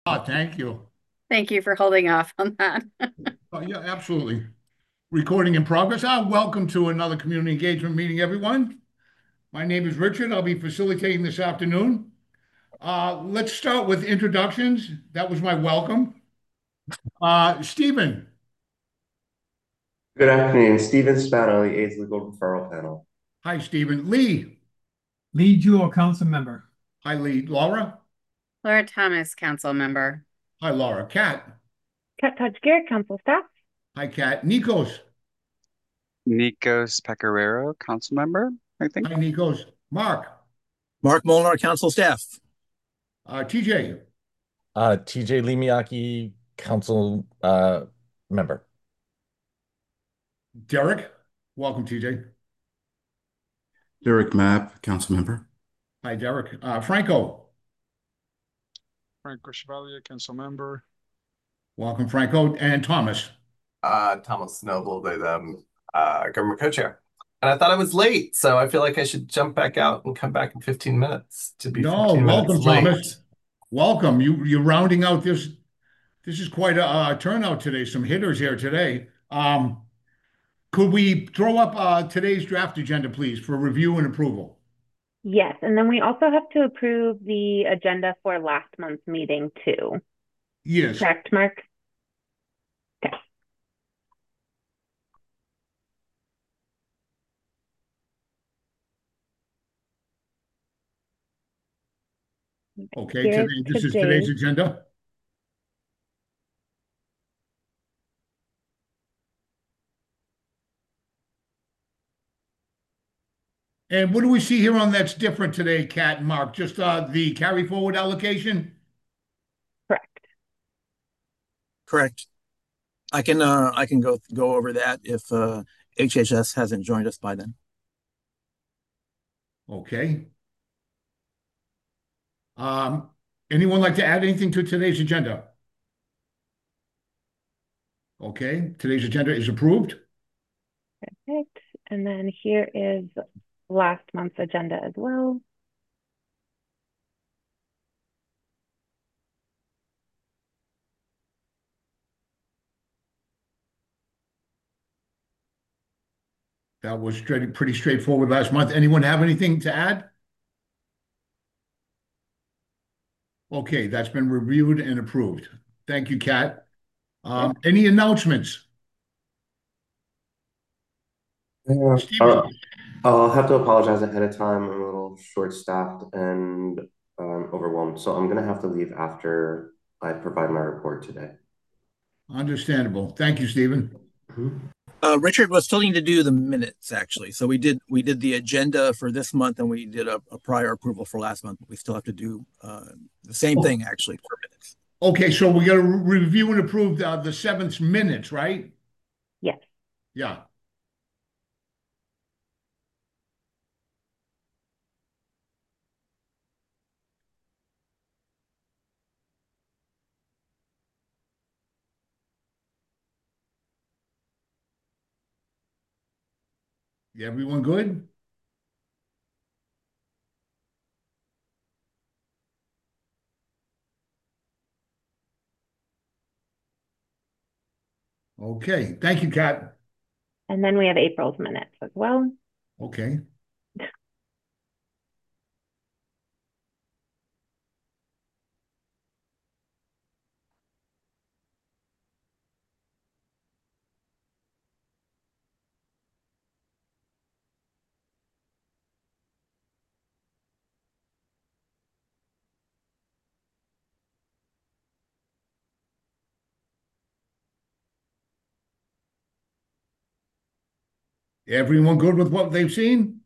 Thank you. Thank you for holding off on that. Yeah, absolutely. Recording in progress. Welcome to another community engagement meeting, everyone. My name is Richard. I'll be facilitating this afternoon. Let's start with introductions. That was my welcome. Stephen. Good afternoon, Stephen Spano, the AIDS Legal Referral Panel. Hi, Stephen. Lee. Lee Jewell, council member. Hi, Lee. Laura. Laura Thomas, council member. Hi, Laura. Kat. Kat Tajgir, council staff. Hi, Kat. Nikos. Nikos Pecoraro, council member, I think. Hi, Nikos. Mark. Mark Molnar, council staff. TJ. TJ Limiaki, council member. Derek. Welcome, TJ. Derek Mapp, council member. Hi, Derek. Franco. Franco Chevalier, council member. Welcome, Franco. And Thomas. Thomas Noble, the government co-chair. And I thought I was late, so I feel like I should jump back out and come back in 15 minutes to be No, 15 welcome, minutes late. Thomas. Welcome. You're rounding out this. This is quite a turnout today. Some hitters here today. Could we throw up today's draft agenda, please, for review and approval? Yes, and then we also have to approve the agenda for last month's meeting too. Yes. Correct, Mark? Okay. Okay, this is today's agenda. And what do we see here on that's different today, Kat and Mark? Just the carry forward allocation? Correct. Correct. I can go over that if HHS hasn't joined us by then. Okay. Anyone like to add anything to today's agenda? Okay, today's agenda is approved. Perfect. And then here is last month's agenda as well. That was pretty straightforward last month. Anyone have anything to add? Okay, that's been reviewed and approved. Thank you, Kat. Any announcements? Stephen. I'll have to apologize ahead of time. I'm a little short-staffed and overwhelmed, so I'm going to have to leave after I provide my report today. Understandable. Thank you, Stephen. Richard was still need to do the minutes, actually. So we did the agenda for this month, and we did a prior approval for last month. But we still have to do the same thing, actually, for minutes. Okay, so we got to review and approve the 7th minutes, right? Yes. Yeah. Everyone good? Okay, thank you, Kat. And then we have April's minutes as well. Okay. Everyone good with what they've seen?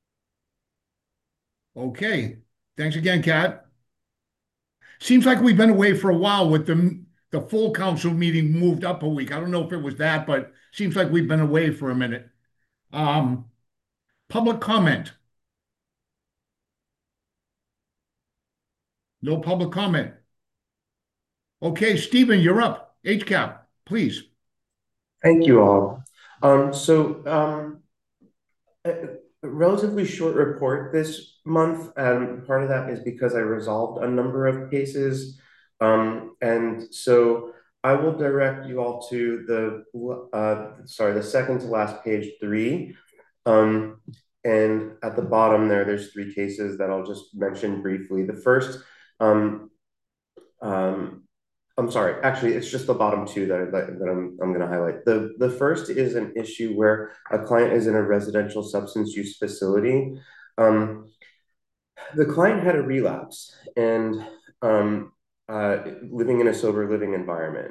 Okay. Thanks again, Kat. Seems like we've been away for a while with the full council meeting moved up a week. I don't know if it was that, but seems like we've been away for a minute. Public comment. No public comment. Okay, Stephen, you're up. HCAP, please. Thank you all. A relatively short report this month. Part of that is because I resolved a number of cases And so I will direct you all to the second to last page 3. And at the bottom there's 3 cases that I'll just mention briefly. The first, I'm sorry, actually, it's just the bottom 2 that I'm going to highlight. The first is an issue where a client is in a residential substance use facility. The client had a relapse and living in a sober living environment.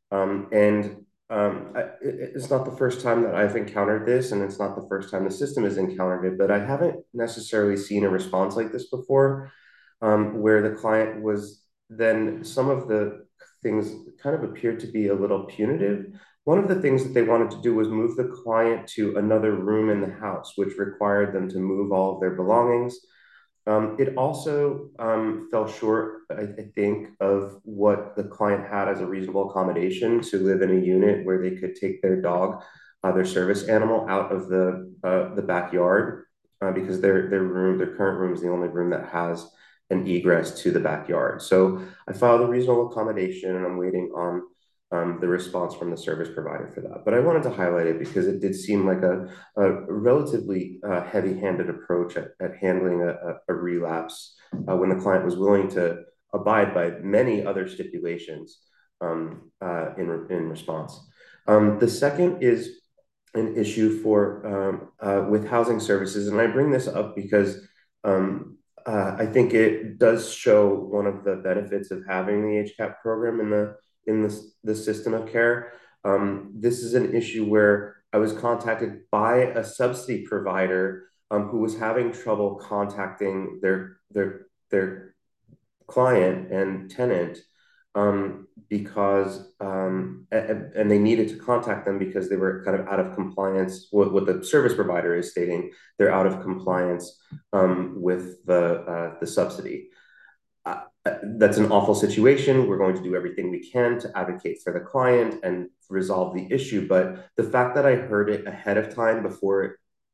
It's not the first time that I've encountered this, and it's not the first time the system has encountered it, but I haven't necessarily seen a response like this before, where the client was then some of the things kind of appeared to be a little punitive. One of the things that they wanted to do was move the client to another room in the house, which required them to move all of their belongings. It also fell short, I think, of what the client had as a reasonable accommodation to live in a unit where they could take their dog, their service animal, out of the backyard, because their current room is the only room that has an egress to the backyard. So I filed a reasonable accommodation, and I'm waiting on the response from the service provider for that. But I wanted to highlight it because it did seem like a relatively heavy-handed approach at handling a relapse when the client was willing to abide by many other stipulations in response. The second is an issue with housing services, and I bring this up because I think it does show one of the benefits of having the HCAP program in the system of care. This is an issue where I was contacted by a subsidy provider who was having trouble contacting their client and tenant because and they needed to contact them because they were kind of out of compliance. What the service provider is stating, they're out of compliance with the subsidy. That's an awful situation. We're going to do everything we can to advocate for the client and resolve the issue. But the fact that I heard it ahead of time before,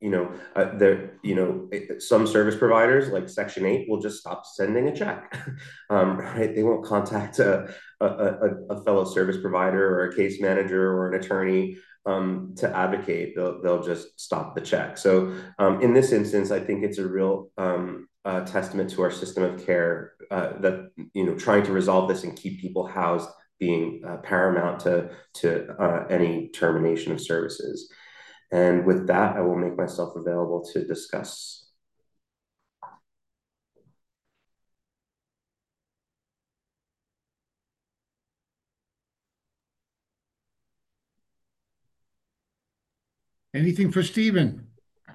some service providers like Section 8 will just stop sending a check, right? They won't contact a fellow service provider or a case manager or an attorney to advocate. They'll just stop the check. So in this instance, I think it's a real testament to our system of care that trying to resolve this and keep people housed being paramount to any termination of services. And with that, I will make myself available to discuss. Anything for Stephen?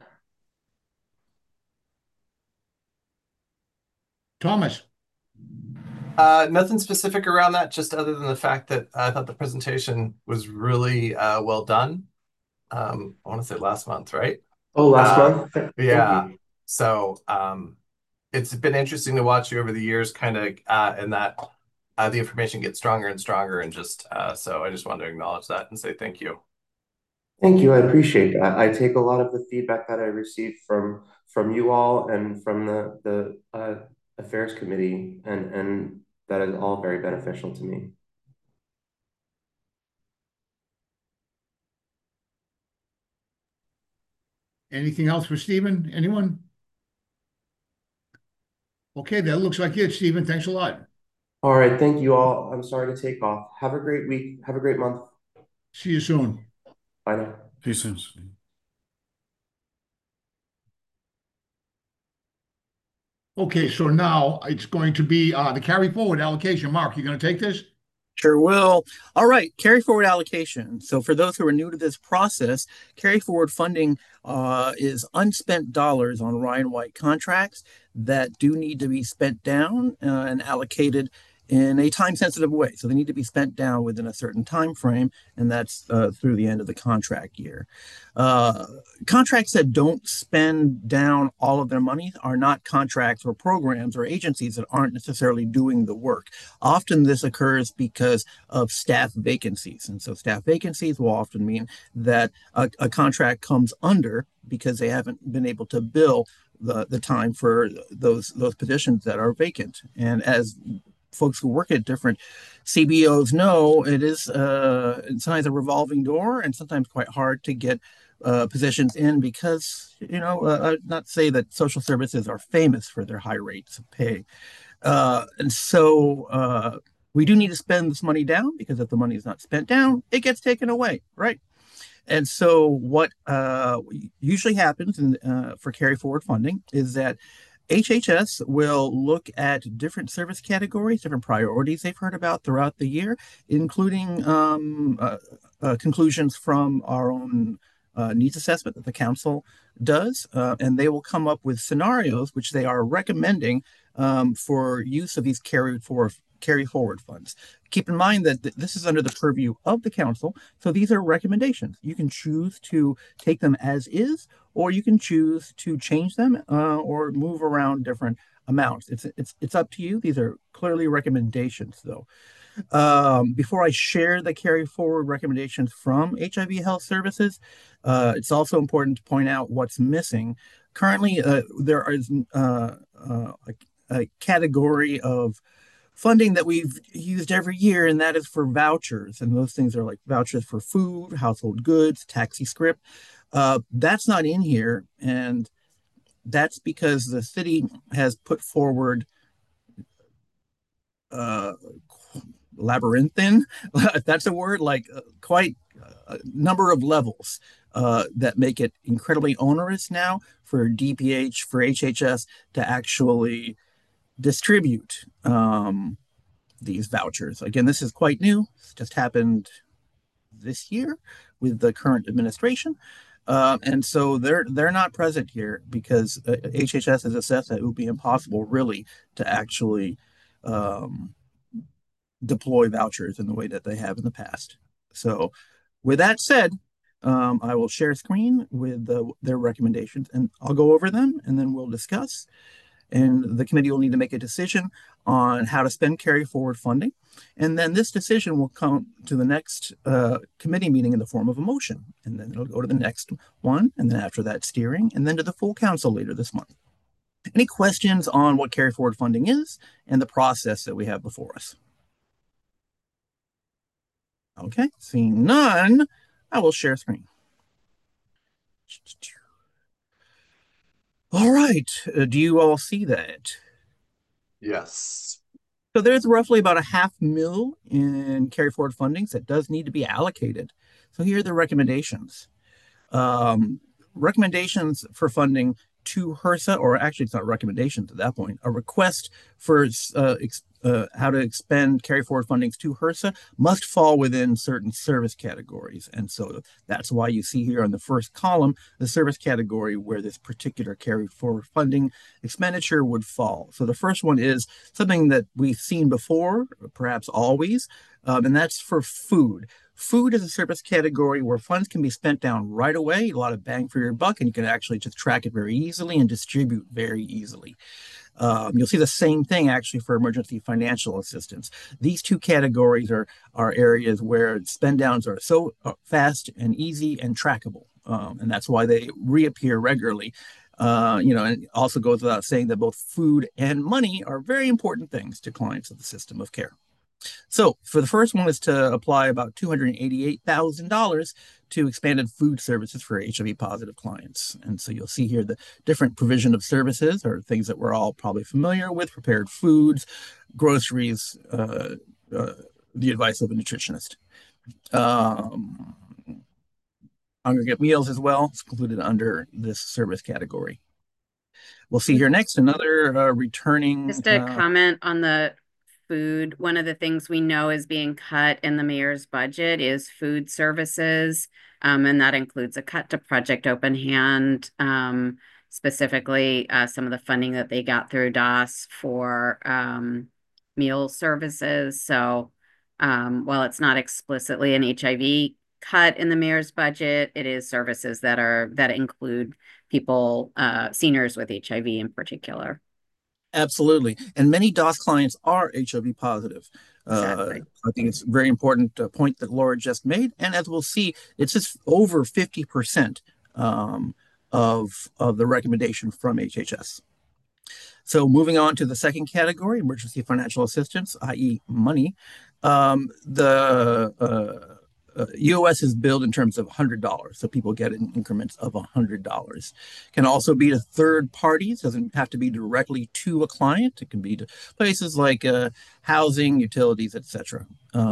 Thomas? Nothing specific around that, just other than the fact that I thought the presentation was really well done. I want to say last month, right? Oh, last month? Yeah. So it's been interesting to watch you over the years, kind of, and that the information gets stronger and stronger, and just so I just wanted to acknowledge that and say thank you. Thank you. I appreciate that. I take a lot of the feedback that I received from you all and from the affairs committee, and that is all very beneficial to me. Anything else for Stephen? Anyone? Okay, that looks like it, Stephen. Thanks a lot. All right. Thank you all. I'm sorry to take off. Have a great week. Have a great month. See you soon. Bye now. See you soon. Okay, so now it's going to be the carry forward allocation. Mark, you going to take this? Sure will. All right, carry forward allocation. So for those who are new to this process, carry forward funding is unspent dollars on Ryan White contracts that do need to be spent down and allocated in a time-sensitive way. So they need to be spent down within a certain time frame, and that's through the end of the contract year. Contracts that don't spend down all of their money are not contracts or programs or agencies that aren't necessarily doing the work. Often this occurs because of staff vacancies. And so staff vacancies will often mean that a contract comes under because they haven't been able to bill the time for those positions that are vacant. And as folks who work at different CBOs know, it is sometimes a revolving door and sometimes quite hard to get positions in because, not to say that social services are famous for their high rates of pay. And so we do need to spend this money down, because if the money is not spent down, it gets taken away, right? And so what usually happens for carry forward funding is that HHS will look at different service categories, different priorities they've heard about throughout the year, including conclusions from our own needs assessment that the council does, and they will come up with scenarios which they are recommending for use of these carry forward funds. Keep in mind that this is under the purview of the council, so these are recommendations. You can choose to take them as is, or you can choose to change them or move around different amounts. It's up to you. These are clearly recommendations, though. Before I share the carry forward recommendations from HIV Health Services, it's also important to point out what's missing. Currently, there is a category of funding that we've used every year, and that is for vouchers. And those things are like vouchers for food, household goods, taxi script. That's not in here, and that's because the city has put forward labyrinthine, if that's a word, like quite a number of levels that make it incredibly onerous now for DPH, for HHS to actually distribute these vouchers. Again, this is quite new. It's just happened this year with the current administration. And so they're not present here because HHS has assessed that it would be impossible really to actually deploy vouchers in the way that they have in the past. So with that said, I will share screen with their recommendations, and I'll go over them, and then we'll discuss. And the committee will need to make a decision on how to spend carry forward funding. And then this decision will come to the next committee meeting in the form of a motion. And then it'll go to the next one. And then after that, steering, and then to the full council later this month. Any questions on what carry forward funding is and the process that we have before us? Okay, seeing none, I will share screen. All right, do you all see that? Yes. So there's roughly about $500,000 in carry forward fundings that does need to be allocated. So here are the recommendations. Recommendations for funding to HRSA, or actually it's not recommendations at that point, a request for how to expend carry forward fundings to HRSA must fall within certain service categories. And so that's why you see here on the first column, the service category where this particular carry forward funding expenditure would fall. So the first one is something that we've seen before, perhaps always, and that's for food. Food is a service category where funds can be spent down right away, a lot of bang for your buck, and you can actually just track it very easily and distribute very easily. You'll see the same thing actually for emergency financial assistance. These two categories are areas where spend downs are so fast and easy and trackable, and that's why they reappear regularly. And it also goes without saying that both food and money are very important things to clients of the system of care. So for the first one is to apply about $288,000 to expanded food services for HIV positive clients. And so you'll see here the different provision of services are things that we're all probably familiar with: prepared foods, groceries, the advice of a nutritionist. Aggregate meals as well. It's included under this service category. We'll see here next another returning. Just a comment on the food. One of the things we know is being cut in the mayor's budget is food services, and that includes a cut to Project Open Hand, specifically some of the funding that they got through DOS for meal services. So while it's not explicitly an HIV cut in the mayor's budget, it is services that include people, seniors with HIV in particular. Absolutely. And many DOS clients are HIV positive. Exactly. I think it's a very important point that Laura just made. And as we'll see, it's just over 50% of the recommendation from HHS. So moving on to the second category, emergency financial assistance, i.e. money. The EOS is billed in terms of $100, so people get it in increments of $100. Can also be to third parties, doesn't have to be directly to a client. It can be to places like housing, utilities, etc.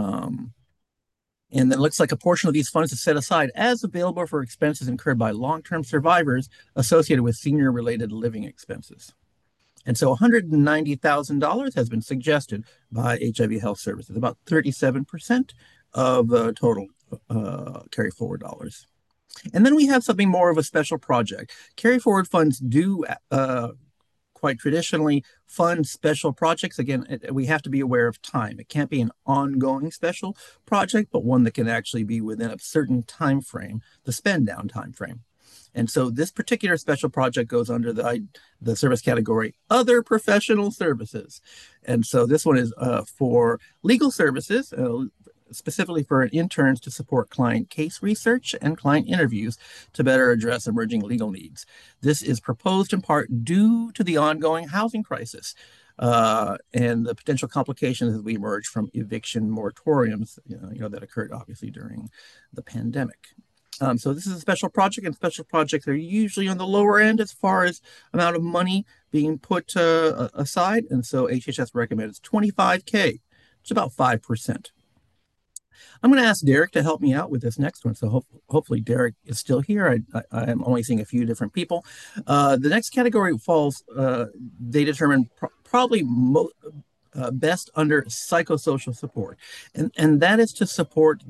And then it looks like a portion of these funds is set aside as available for expenses incurred by long-term survivors associated with senior-related living expenses. And so $190,000 has been suggested by HIV Health Services, about 37% of the total carry forward dollars. And then we have something more of a special project. Carry forward funds do quite traditionally fund special projects. Again, we have to be aware of time. It can't be an ongoing special project, but one that can actually be within a certain time frame, the spend down time frame. And so this particular special project goes under the service category other professional services. And so this one is for legal services, specifically for interns to support client case research and client interviews to better address emerging legal needs. This is proposed in part due to the ongoing housing crisis and the potential complications as we emerge from eviction moratoriums, that occurred obviously during the pandemic. So this is a special project, and special projects are usually on the lower end as far as amount of money being put aside. And so HHS recommends $25K, it's about 5%. I'm going to ask Derek to help me out with this next one. So hopefully Derek is still here. I'm only seeing a few different people. The next category falls, they determine probably best under psychosocial support. And that is to support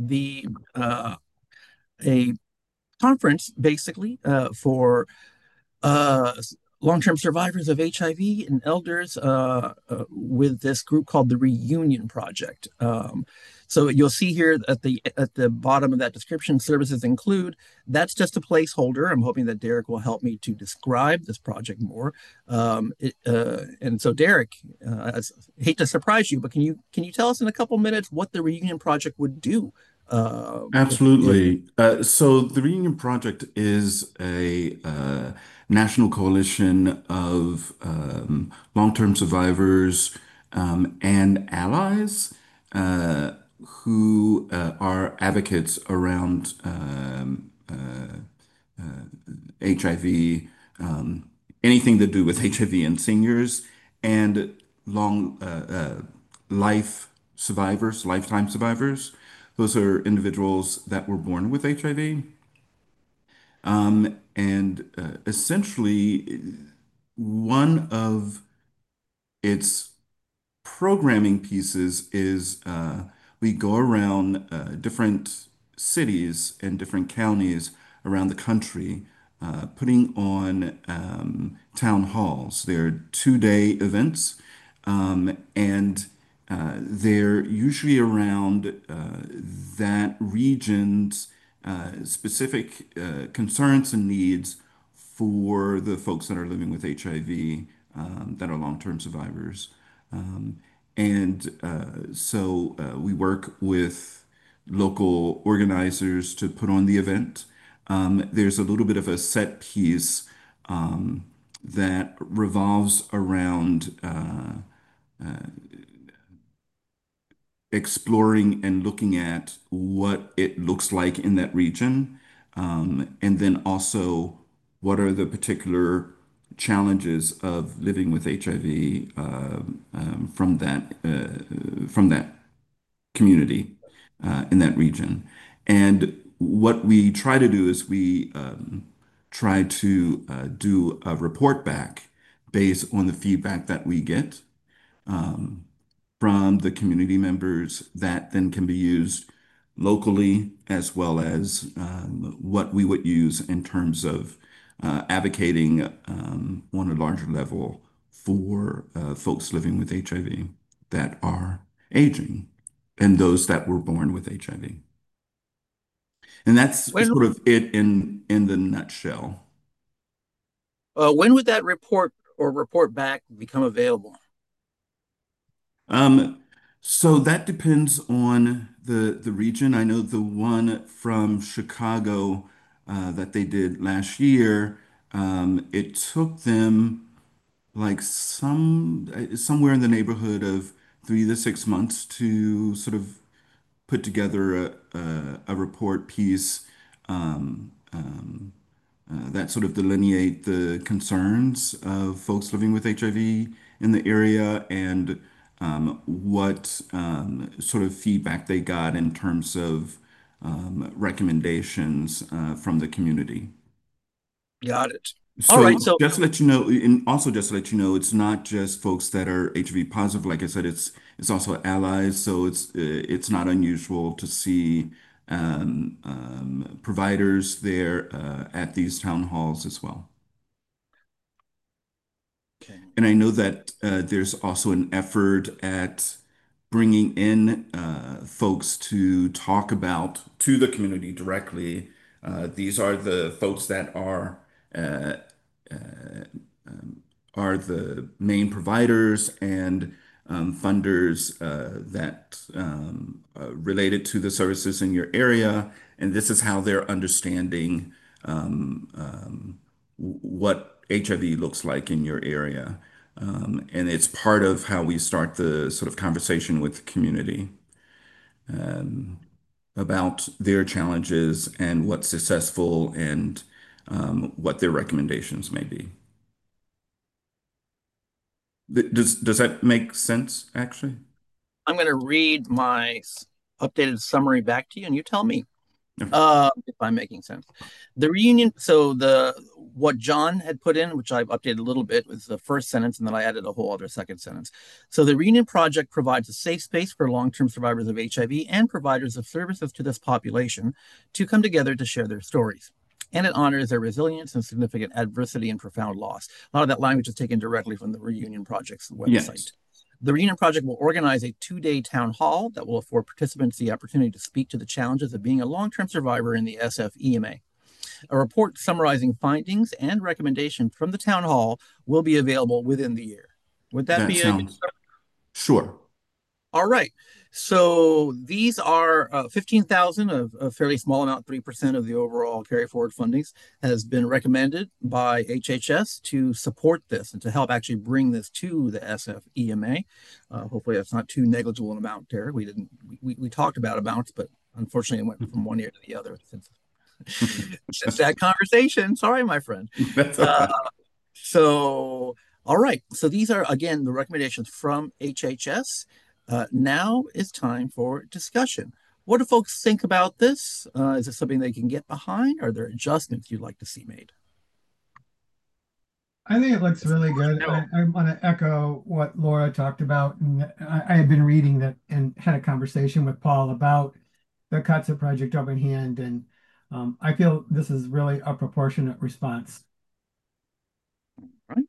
a conference basically for long-term survivors of HIV and elders with this group called the Reunion Project. So you'll see here at the bottom of that description, services include. That's just a placeholder. I'm hoping that Derek will help me to describe this project more. And so Derek, I hate to surprise you, but can you tell us in a couple minutes what the Reunion Project would do? Absolutely. So the Reunion Project is a national coalition of long-term survivors and allies who are advocates around HIV, anything to do with HIV and seniors, and long lifetime survivors. Those are individuals that were born with HIV. And essentially, one of its programming pieces is we go around different cities and different counties around the country, putting on town halls. They're 2-day events, and they're usually around that region's specific concerns and needs for the folks that are living with HIV that are long-term survivors. And so we work with local organizers to put on the event. There's a little bit of a set piece that revolves around exploring and looking at what it looks like in that region. And then also, what are the particular challenges of living with HIV from that community in that region. And what we try to do is we try to do a report back based on the feedback that we get from the community members that then can be used locally as well as what we would use in terms of advocating on a larger level for folks living with HIV that are aging and those that were born with HIV. And that's sort of it in the nutshell. When would that report or report back become available? So that depends on the region. I know the one from Chicago that they did last year, it took them like somewhere in the neighborhood of 3 to 6 months to sort of put together a report piece that sort of delineate the concerns of folks living with HIV in the area and what sort of feedback they got in terms of recommendations from the community. Got it. All So right. So just to let you know, and also just to let you know, it's not just folks that are HIV positive. Like I said, it's also allies. So it's not unusual to see providers there at these town halls as well. okay. And I know that there's also an effort at bringing in folks to talk about to the community directly. These are the folks that uh, are the main providers and funders that related to the services in your area. And this is how they're understanding what HIV looks like in your area. And it's part of how we start the sort of conversation with the community about their challenges and what's successful and what their recommendations may be. Does that make sense, actually? I'm going to read my updated summary back to you, and you tell me Okay. if I'm making sense. The reunion. So what John had put in, which I've updated a little bit, was the first sentence, and then I added a whole other second sentence. So the Reunion Project provides a safe space for long-term survivors of HIV and providers of services to this population to come together to share their stories. And it honors their resilience and significant adversity and profound loss. A lot of that language is taken directly from the Reunion Project's website. Yes. The Reunion Project will organize a 2-day town hall that will afford participants the opportunity to speak to the challenges of being a long-term survivor in the SF-EMA. A report summarizing findings and recommendations from the town hall will be available within the year. Would that That be a good sounds start? sure. All right. So these are 15,000, a fairly small amount, 3% of the overall carry forward fundings has been recommended by HHS to support this and to help actually bring this to the SF-EMA. Hopefully that's not too negligible an amount, Terry. We talked about amounts, but unfortunately it went from one ear to the other since that conversation. Sorry, my friend. That's Uh, okay. so, all right. So these are, again, the recommendations from HHS. Now is time for discussion. What do folks think about this? Is it something they can get behind? Are there adjustments you'd like to see made? I think it looks really good. I want to echo what Laura talked about. And I had been reading that and had a conversation with Paul about the cuts at Project Open Hand. And I feel this is really a proportionate response. Right.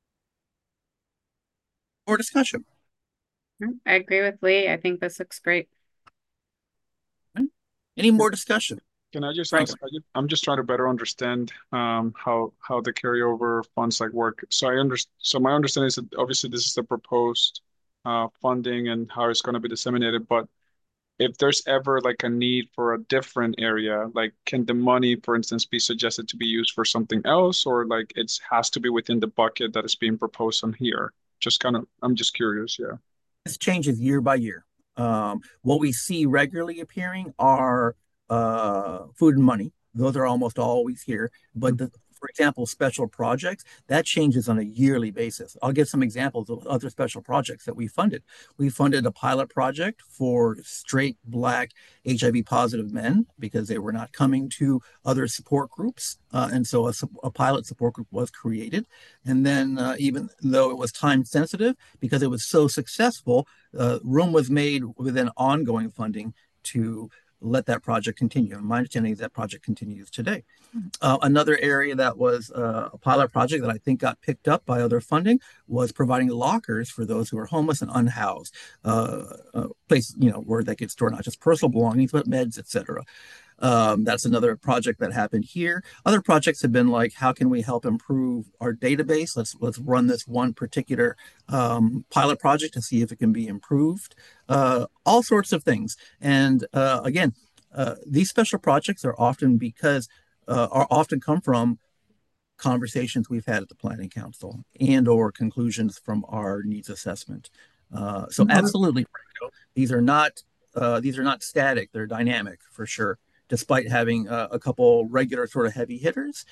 Or discussion. I agree with Lee. I think this looks great. Right. Any more discussion? Can I just Frank? ask? I'm just trying to better understand how the carryover funds like work. So my understanding is that obviously this is the proposed funding and how it's going to be disseminated. But if there's ever like a need for a different area, like can the money, for instance, be suggested to be used for something else, or like it has to be within the bucket that is being proposed on here? I'm just curious. Yeah. This changes year by year. What we see regularly appearing are food and money. Those are almost always here. But for example, special projects, that changes on a yearly basis. I'll give some examples of other special projects that we funded. We funded a pilot project for straight Black HIV positive men because they were not coming to other support groups. And so a pilot support group was created. And then even though it was time sensitive, because it was so successful, room was made within ongoing funding to let that project continue. And my understanding is that project continues today. Another area that was a pilot project that I think got picked up by other funding was providing lockers for those who are homeless and unhoused, a place where they could store not just personal belongings but meds, etc. That's another project that happened here. Other projects have been like, how can we help improve our database? Let's run this one particular pilot project to see if it can be improved. All sorts of things. And again, these special projects are often come from conversations we've had at the Planning Council and or conclusions from our needs assessment. So absolutely, these are not static; they're dynamic for sure. Despite having a couple regular sort of heavy hitters,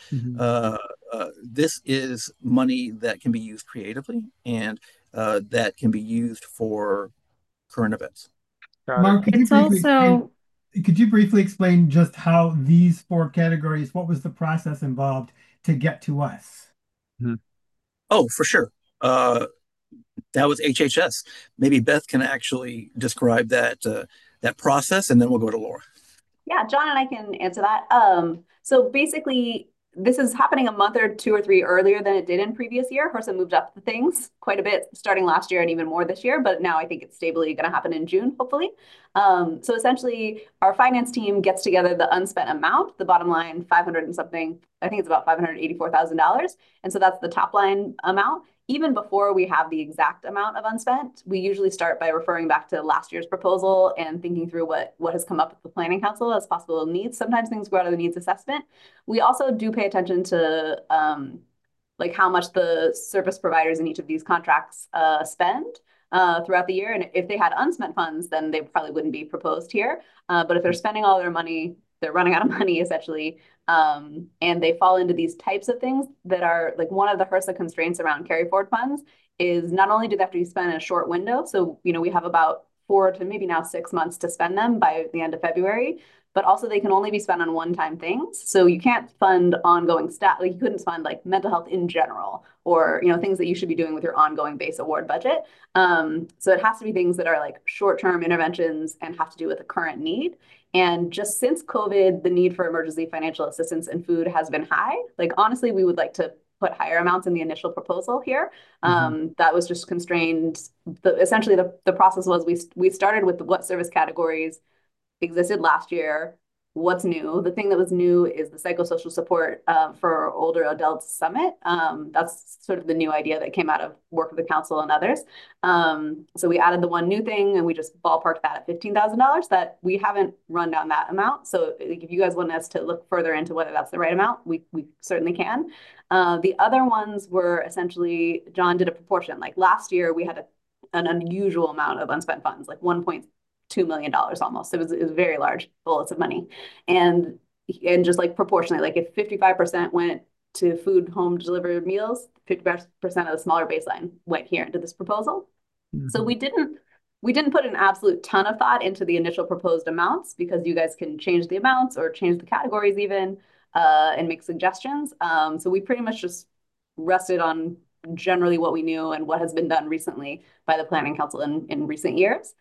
this is money that can be used creatively and that can be used for current events. Mark, could you briefly explain just how these 4 categories, what was the process involved to get to us? Oh, for sure. That was HHS. Maybe Beth can actually describe that process, and then we'll go to Laura. Yeah, John and I can answer that. So basically, this is happening a month or 2 or 3 earlier than it did in previous year. HRSA moved up the things quite a bit starting last year and even more this year, but now I think it's stably going to happen in June, hopefully. So essentially, our finance team gets together the unspent amount, the bottom line, 500 and something, I think it's about $584,000. And so that's the top line amount. Even before we have the exact amount of unspent, we usually start by referring back to last year's proposal and thinking through what has come up with the Planning Council as possible needs. Sometimes things go out of the needs assessment. We also do pay attention to like how much the service providers in each of these contracts spend throughout the year. And if they had unspent funds, then they probably wouldn't be proposed here. But if they're spending all their money, they're running out of money essentially. And they fall into these types of things that are like one of the HRSA constraints around carry forward funds is not only do they have to be spent in a short window. So, we have about 4 to maybe now 6 months to spend them by the end of February, but also they can only be spent on one-time things. So you can't fund ongoing like you couldn't fund like mental health in general or, things that you should be doing with your ongoing base award budget. So it has to be things that are like short-term interventions and have to do with the current need. And just since COVID, the need for emergency financial assistance and food has been high. Like, honestly, we would like to put higher amounts in the initial proposal here. That was just constrained. Essentially, the process was we started with what service categories existed last year. What's new? The thing that was new is the psychosocial support for older adults summit. That's sort of the new idea that came out of work with the council and others. So we added the one new thing and we just ballparked that at $15,000 that we haven't run down that amount. So if you guys want us to look further into whether that's the right amount, we certainly can. The other ones were essentially, John did a proportion. Like last year, we had an unusual amount of unspent funds, like $1.2 million almost. It was very large bullets of money. And just like proportionally, like if 55% went to food home delivered meals, 50% of the smaller baseline went here into this proposal. So we didn't put an absolute ton of thought into the initial proposed amounts because you guys can change the amounts or change the categories even and make suggestions. So we pretty much just rested on generally what we knew and what has been done recently by the Planning Council in recent years.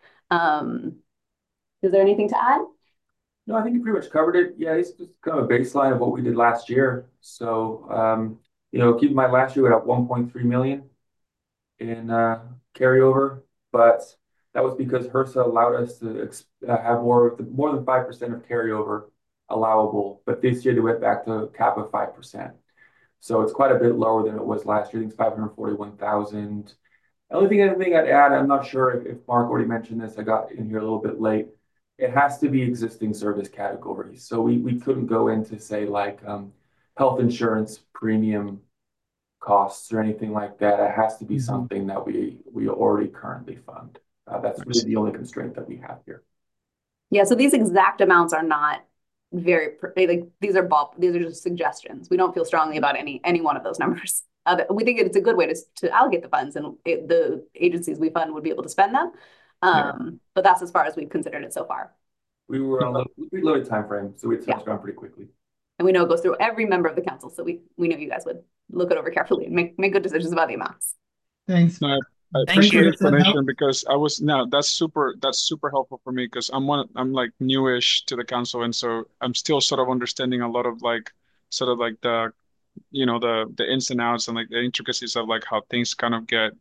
Is there anything to add? No, I think you pretty much covered it. Yeah, it's just kind of a baseline of what we did last year. So, keep in mind last year we had 1.3 million in carryover, but that was because HRSA allowed us to have more than 5% of carryover allowable. But this year they went back to a cap of 5%. So it's quite a bit lower than it was last year. I think it's 541,000. The only thing I'd add, I'm not sure if Mark already mentioned this, I got in here a little bit late. It has to be existing service categories. So we couldn't go into say like health insurance premium costs or anything like that. It has to be something that we already currently fund. That's really the only constraint that we have here. Yeah, so these exact amounts are not very like these are just suggestions. We don't feel strongly about any one of those numbers. We think it's a good way to allocate the funds and the agencies we fund would be able to spend them. But that's as far as we've considered it so far. We were on a limited time frame, so we touched around pretty quickly. And we know it goes through every member of the council, so we know you guys would look it over carefully and make good decisions about the amounts. Thanks. No, I appreciate the explanation because that's super helpful for me because I'm like newish to the council, and so I'm still sort of understanding a lot of like sort of like the the ins and outs and like the intricacies of like how things kind of get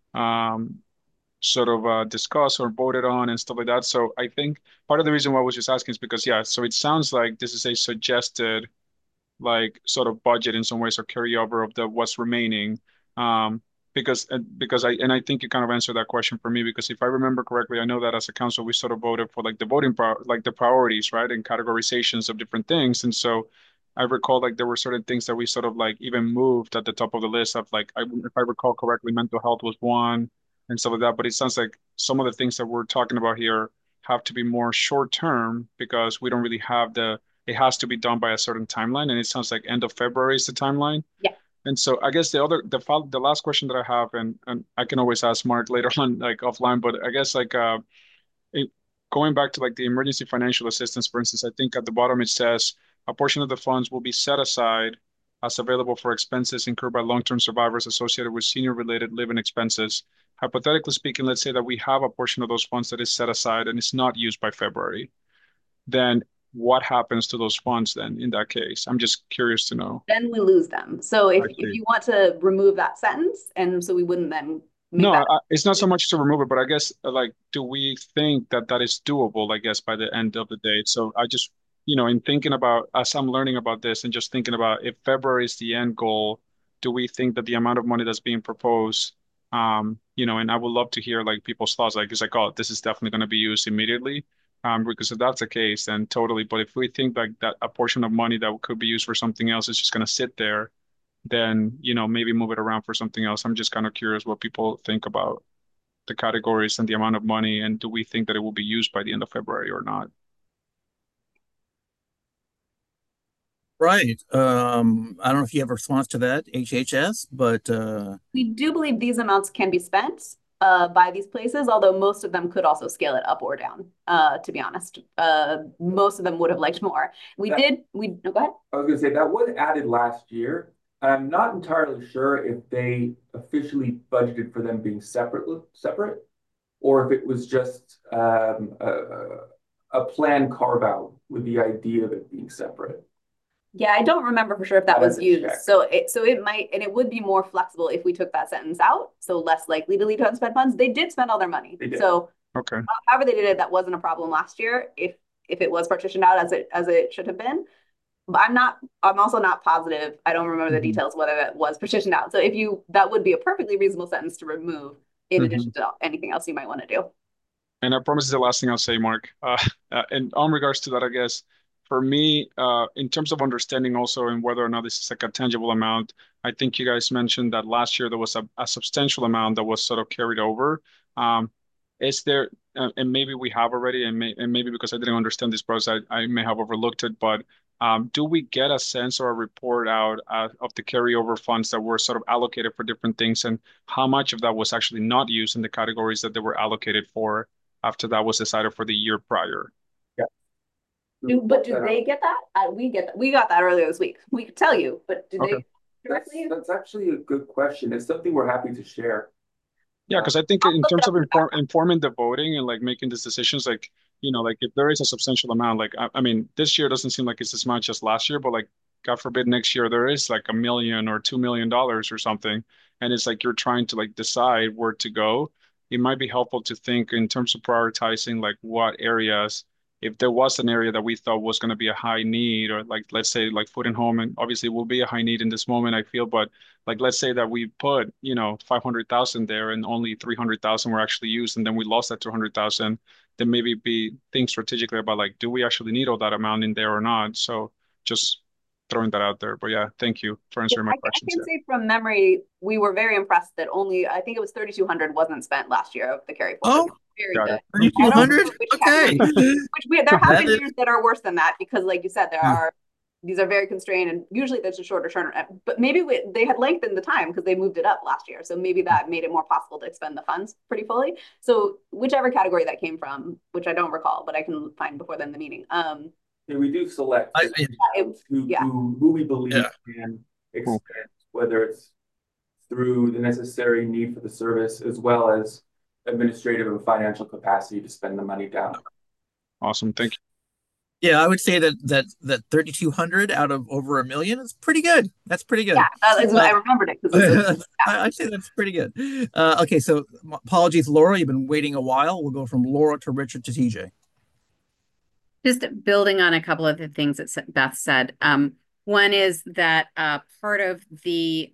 sort of discussed or voted on and stuff like that. So I think part of the reason why I was just asking is because so it sounds like this is a suggested like sort of budget in some ways or carryover of the what's remaining. Because I think you kind of answered that question for me because if I remember correctly, I know that as a council we sort of voted for like the voting like the priorities, right, and categorizations of different things, and so I recall like there were certain things that we sort of like even moved at the top of the list of like, if I recall correctly, mental health was one and stuff like that. But it sounds like some of the things that we're talking about here have to be more short term because we don't really have it has to be done by a certain timeline. And it sounds like end of February is the timeline. Yeah. And so I guess the last question that I have, and I can always ask Mark later on, like offline, but I guess like, it, going back to like the emergency financial assistance, for instance, I think at the bottom it says a portion of the funds will be set aside as available for expenses incurred by long-term survivors associated with senior-related living expenses. Hypothetically speaking, let's say that we have a portion of those funds that is set aside and it's not used by February. Then what happens to those funds then in that case? I'm just curious to know. Then we lose them. So I if see. you want to remove that sentence, and so we wouldn't then make No, that. it's not so much to remove it, but I guess like, do we think that that is doable, I guess, by the end of the day? So I just, in thinking about, as I'm learning about this and just thinking about if February is the end goal, do we think that the amount of money that's being proposed, and I would love to hear like people's thoughts, like, it's like, oh, this is definitely going to be used immediately. Because if that's the case, then totally. But if we think like that a portion of money that could be used for something else is just going to sit there, then maybe move it around for something else. I'm just kind of curious what people think about the categories and the amount of money, and do we think that it will be used by the end of February or not? Right. I don't know if you have a response to that, HHS, but We do believe these amounts can be spent by these places, although most of them could also scale it up or down, to be honest. Most of them would have liked more. No, go ahead. I was going to say that was added last year. I'm not entirely sure if they officially budgeted for them being separate, or if it was just a planned carve out with the idea of it being separate. Yeah, I don't remember for sure if that was used. Check. So it might, and it would be more flexible if we took that sentence out. So less likely to lead to unspent funds. They did spend all their money. They did. So Okay. however they did it, that wasn't a problem last year. If it was partitioned out as it should have been. But I'm also not positive. I don't remember the details whether that was partitioned out. So that would be a perfectly reasonable sentence to remove in addition to anything else you might want to do. And I promise it's the last thing I'll say, Mark. And on regards to that, I guess for me, in terms of understanding also and whether or not this is like a tangible amount, I think you guys mentioned that last year there was a substantial amount that was sort of carried over. Is there, and maybe we have already, and maybe because I didn't understand this process, I may have overlooked it, but do we get a sense or a report out of the carryover funds that were sort of allocated for different things, and how much of that was actually not used in the categories that they were allocated for after that was decided for the year prior? Yeah. But do they get that? We got that earlier this week. We could tell you, but do they directly? That's actually a good question. It's something we're happy to share. Yeah, because I think in terms of informing the voting and like making these decisions, like, like if there is a substantial amount, like, I mean, this year doesn't seem like it's as much as last year, but like, God forbid next year there is like $1 million or $2 million or something. And it's like you're trying to like decide where to go. It might be helpful to think in terms of prioritizing like what areas, if there was an area that we thought was going to be a high need, or like, let's say like food and home, and obviously will be a high need in this moment, I feel, but like, let's say that we put, 500,000 there and only 300,000 were actually used, and then we lost that 200,000, then maybe think strategically about like, do we actually need all that amount in there or not? So just throwing that out there. But yeah, thank you for answering my questions. I can say from memory, we were very impressed that I think it was 3,200 wasn't spent last year of the carry forward. Oh, very good. 3,200? Okay. There have been years that are worse than that because, like you said, these are very constrained, and usually there's a shorter turnaround. But maybe they had lengthened the time because they moved it up last year, so maybe that made it more possible to expend the funds pretty fully. So whichever category that came from, which I don't recall, but I can find before then the meeting. Yeah, we do select who we believe can expand, whether it's through the necessary need for the service as well as administrative and financial capacity to spend the money down. Awesome, thank you. Yeah, I would say that 3,200 out of over $1 million is pretty good. That's pretty good. Yeah, I remembered it. I'd say that's pretty good. Okay, so apologies, Laura. You've been waiting a while. We'll go from Laura to Richard to TJ. Just building on a couple of the things that Beth said. One is that part of the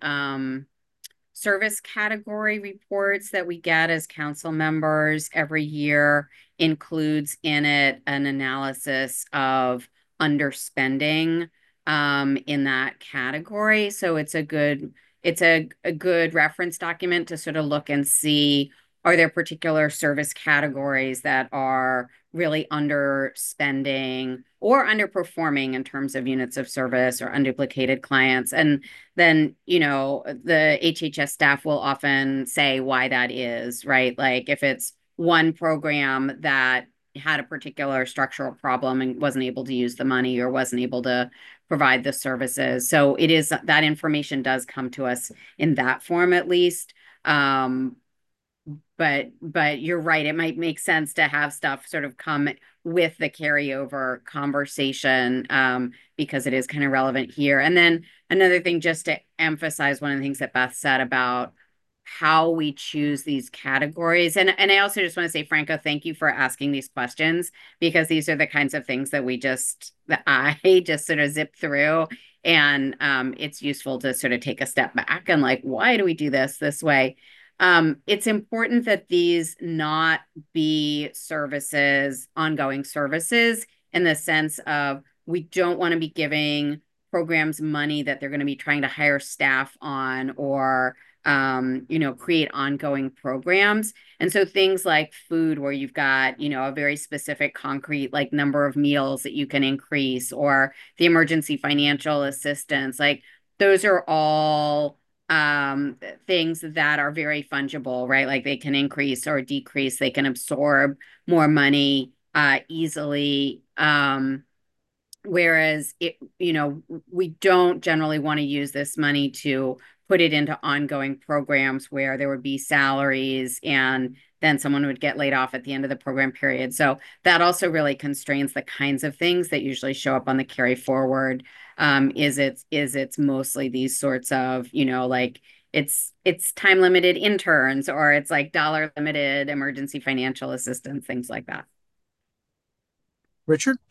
service category reports that we get as council members every year includes in it an analysis of underspending in that category. So it's a good reference document to sort of look and see, are there particular service categories that are really underspending or underperforming in terms of units of service or unduplicated clients? And then, the HHS staff will often say why that is, right? Like if it's one program that had a particular structural problem and wasn't able to use the money or wasn't able to provide the services. So it is that information does come to us in that form at least. But you're right, it might make sense to have stuff sort of come with the carryover conversation, because it is kind of relevant here. And then another thing, just to emphasize one of the things that Beth said about how we choose these categories. And I also just want to say, Franco, thank you for asking these questions, because these are the kinds of things that I just sort of zip through. And it's useful to sort of take a step back and like, why do we do this way? It's important that these not be ongoing services, in the sense of we don't want to be giving programs money that they're going to be trying to hire staff on or create ongoing programs. And so things like food, where you've got, a very specific concrete like number of meals that you can increase, or the emergency financial assistance, like those are all things that are very fungible, right? Like they can increase or decrease, they can absorb more money easily. Whereas we don't generally want to use this money to put it into ongoing programs where there would be salaries and then someone would get laid off at the end of the program period. So that also really constrains the kinds of things that usually show up on the carry forward. It's mostly these sorts of, like it's time limited interns, or it's like dollar limited emergency financial assistance, things like that. Richard?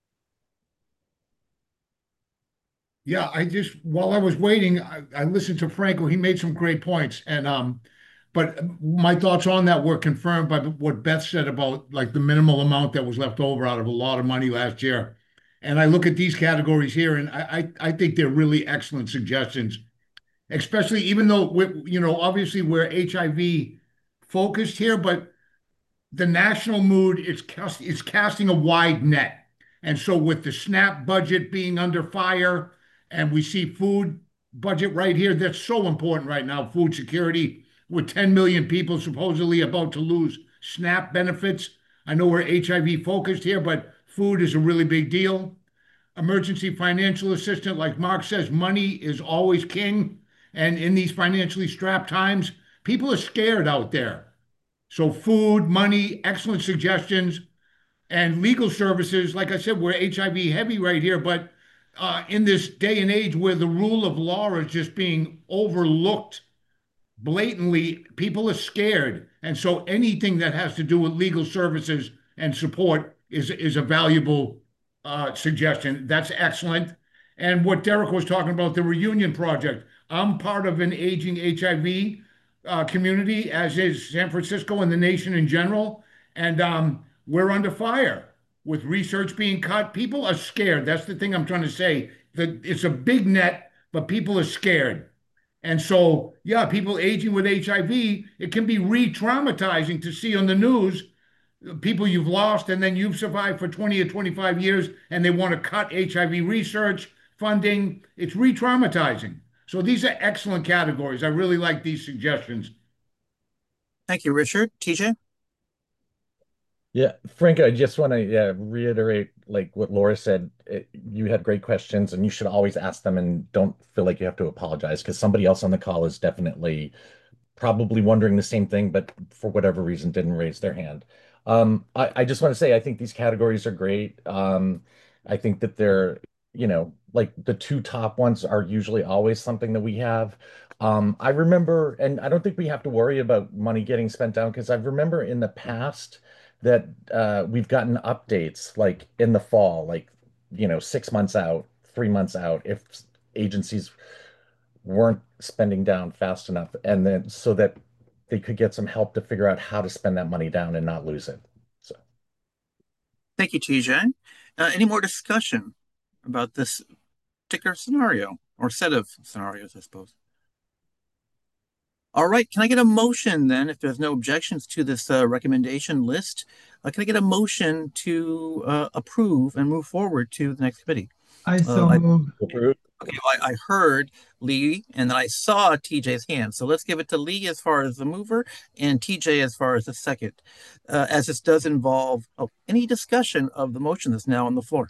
Yeah, while I was waiting, I listened to Franco. He made some great points. But my thoughts on that were confirmed by what Beth said about like the minimal amount that was left over out of a lot of money last year. And I look at these categories here, and I think they're really excellent suggestions, especially even though obviously we're HIV focused here, but the national mood is casting a wide net. And so with the SNAP budget being under fire, and we see food budget right here, that's so important right now, food security, with 10 million people supposedly about to lose SNAP benefits. I know we're HIV focused here, but food is a really big deal. Emergency financial assistance, like Mark says, money is always king. And in these financially strapped times, people are scared out there. So food, money, excellent suggestions. And legal services, like I said, we're HIV heavy right here, but in this day and age where the rule of law is just being overlooked blatantly, people are scared. And so anything that has to do with legal services and support is a valuable suggestion. That's excellent. And what Derek was talking about, the reunion project. I'm part of an aging HIV community, as is San Francisco and the nation in general. And we're under fire with research being cut. People are scared. That's the thing I'm trying to say. That it's a big net, but people are scared. And so, yeah, people aging with HIV, it can be re-traumatizing to see on the news people you've lost and then you've survived for 20 or 25 years and they want to cut HIV research funding. It's re-traumatizing. So these are excellent categories. I really like these suggestions. Thank you, Richard. TJ? Yeah, Frank, I just want to reiterate like what Laura said. You had great questions and you should always ask them and don't feel like you have to apologize, because somebody else on the call is definitely probably wondering the same thing, but for whatever reason didn't raise their hand. I just want to say I think these categories are great. I think that they're, like the two top ones are usually always something that we have. I remember, and I don't think we have to worry about money getting spent down, because I remember in the past that we've gotten updates like in the fall, like 6 months out, 3 months out, if agencies weren't spending down fast enough, and then so that they could get some help to figure out how to spend that money down and not lose it. So Thank you, TJ. Any more discussion about this particular scenario or set of scenarios, I suppose. All right, can I get a motion then, if there's no objections to this recommendation list? Can I get a motion to approve and move forward to the next committee? I so move. Approved. Okay, well, I heard Lee and then I saw TJ's hand. So let's give it to Lee as far as the mover and TJ as far as the second. As this does involve any discussion of the motion that's now on the floor.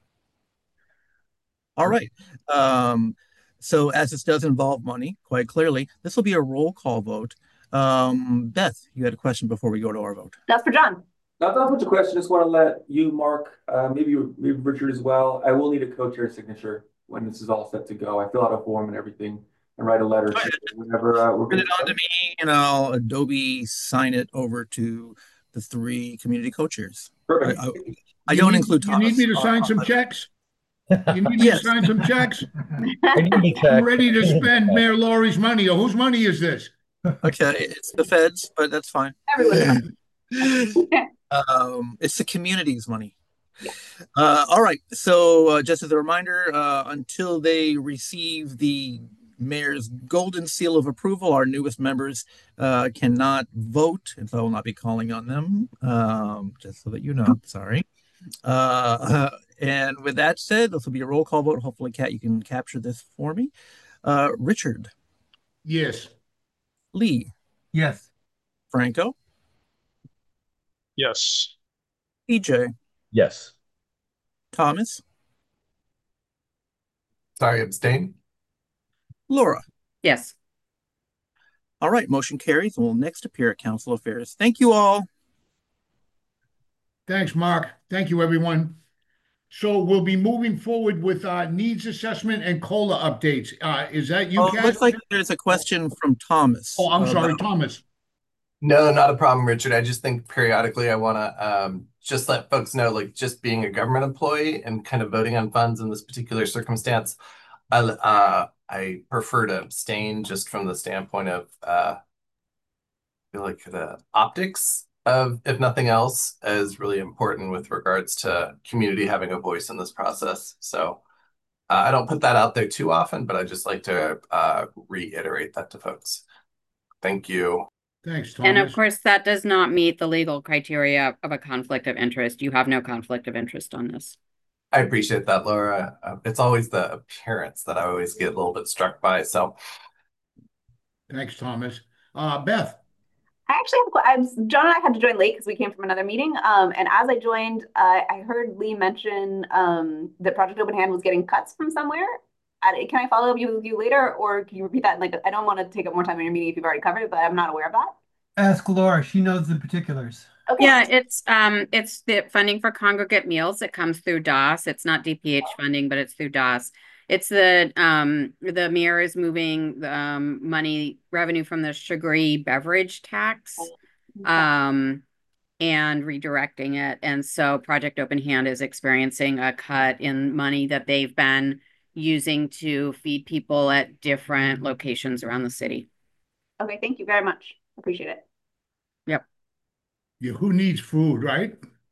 All right. So as this does involve money, quite clearly, this will be a roll call vote. Beth, you had a question before we go to our vote. That's for John. Not much a question. Just want to let you, Mark, maybe Richard as well. I will need a co-chair signature when this is all set to go. I fill out a form and everything and write a letter. So whenever we're Send it on to me, and I'll Adobe sign it over to the 3 community co-chairs. Perfect. I don't include Thomas. You need me to sign some checks? You need me to sign some checks? I'm ready to spend Mayor Laurie's money. Or whose money is this? Okay, it's the feds, but that's fine. Everyone's It's the community's money. Yeah. All right. So just as a reminder, until they receive the mayor's golden seal of approval, our newest members cannot vote, and so I will not be calling on them, just so that you know. Sorry. And with that said, this will be a roll call vote. Hopefully, Kat, you can capture this for me. Richard. Yes. Lee. Yes. Franco. Yes. EJ. Yes. Thomas. Sorry, abstain. Laura. Yes. All right, motion carries and will next appear at Council Affairs. Thank you all. Thanks, Mark. Thank you, everyone. So we'll be moving forward with needs assessment and COLA updates. Is that you, Kat? Looks like there's a question from Thomas. Oh, I'm sorry, Thomas. No, not a problem, Richard. I just think periodically I want to just let folks know, like just being a government employee and kind of voting on funds in this particular circumstance, I prefer to abstain just from the standpoint of I feel like the optics of, if nothing else, is really important with regards to community having a voice in this process. So I don't put that out there too often, but I just like to reiterate that to folks. Thank you. Thanks, Thomas. And of course, that does not meet the legal criteria of a conflict of interest. You have no conflict of interest on this. I appreciate that, Laura. It's always the appearance that I always get a little bit struck by. So, thanks, Thomas. Beth. I actually have John and I had to join late because we came from another meeting. And as I joined, I heard Lee mention that Project Open Hand was getting cuts from somewhere. Can I follow up with you later, or can you repeat that? Like, I don't want to take up more time in your meeting if you've already covered it, but I'm not aware of that. Ask Laura. She knows the particulars. Okay. Yeah, it's the funding for congregate meals. It comes through DOS. It's not DPH funding, but it's through DOS. It's the mayor is moving the revenue from the sugary beverage tax and redirecting it. And so Project Open Hand is experiencing a cut in money that they've been using to feed people at different locations around the city. Okay, thank you very much. Appreciate it. Yep. Yeah, who needs food, right?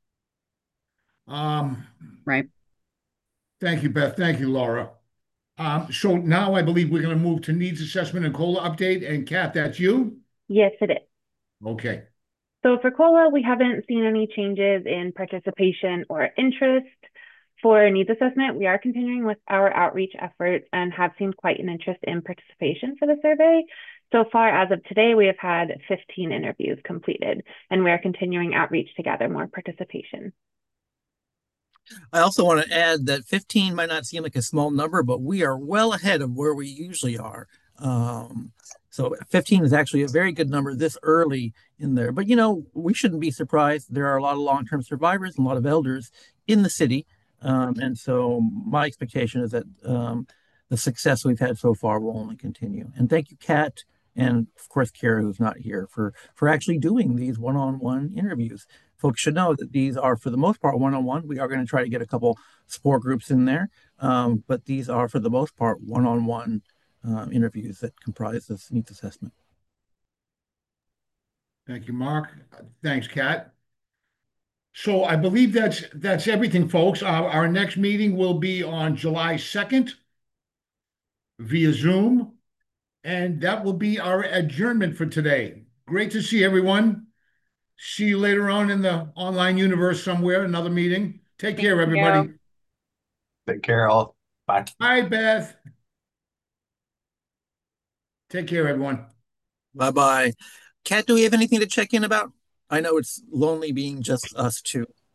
Right. Thank you, Beth. Thank you, Laura. So now I believe we're going to move to needs assessment and COLA update. And Kat, that's you? Yes, it is. Okay. So for COLA, we haven't seen any changes in participation or interest. For needs assessment, we are continuing with our outreach efforts and have seen quite an interest in participation for the survey. So far, as of today, we have had 15 interviews completed, and we are continuing outreach to gather more participation. I also want to add that 15 might not seem like a small number, but we are well ahead of where we usually are. So 15 is actually a very good number this early in there. But, you know, we shouldn't be surprised. There are a lot of long-term survivors and a lot of elders in the city. And so my expectation is that the success we've had so far will only continue. And thank you, Kat, and of course, Kara, who's not here, for actually doing these one-on-one interviews. Folks should know that these are, for the most part, one-on-one. We are going to try to get a couple support groups in there, but these are, for the most part, one-on-one interviews that comprise this needs assessment. Thank you, Mark. Thanks, Kat. So I believe that's everything, folks. Our next meeting will be on July 2nd. via Zoom. And that will be our adjournment for today. Great to see everyone. See you later on in the online universe somewhere, another meeting. Take care, everybody. Take care, all. Bye. Bye, Beth. Take care, everyone. Bye-bye. Kat, do we have anything to check in about? I know it's lonely being just us two.